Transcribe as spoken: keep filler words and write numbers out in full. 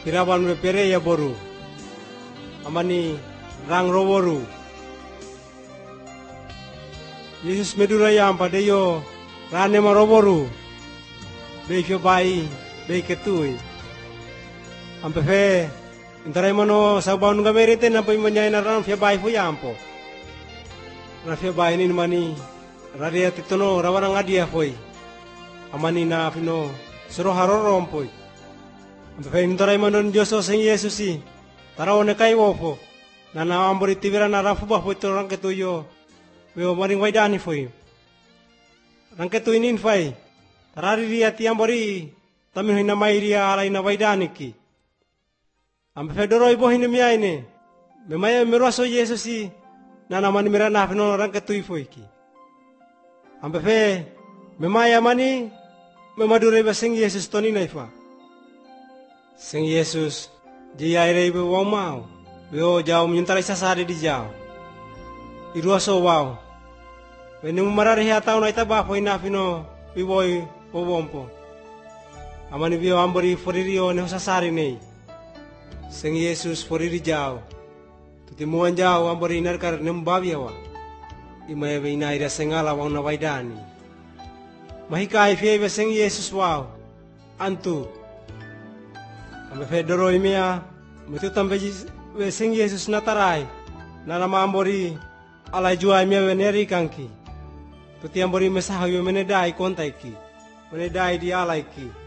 Kiraban me pere ya boru. Amani rang roboru. Yesus medura yam padeyo rane maroboru. Beikyo bai, beiketui. Ampe fe intare mano sabang nunga merite na pai manyai na ran fe bai fu yampo. Na fe bai ni mani radia titono rawana ngadia foi. Amani na fino suro harorompoi. Ampe fe intare mano Joso sing Yesusi. Tarawone kai wofo. Na na ambori tibira na rafu bah foi torang ketuyo. Weo maring waidani foi. Rang ketuinin fai. Tarari ria tiambori tamin hina mairia ala ina waidani ki. Ampe fedoro ibo hina miaine. Memaya meruaso Yesusi. Na namani mera na fino rang ketui foi ki. Ampe fe memaya mani memadure ba sing Yesus toni naifa. Sing Yesus dia aire ibo wau mau. Weo jauh menyentara isasari di jauh. Iruaso wau. Wenung marari hatau na itaba foi na fino wiboi wompo. Amani bio ambori foririo ne hosasari nei. Sing Yesus foriri jauh. Tutimuan jauh ambori narkar nembabiawa. Imaya be inaira sengala wau na waidani. Mahikai fie sing Yesus wau. Antu. Ambe fedoro imia metu tambe sing Yesus natarai. Nana ambori alai jua imia weneri kanki. Tuti ambori mesahayo menedai kontaiki. Menedai di alaiki.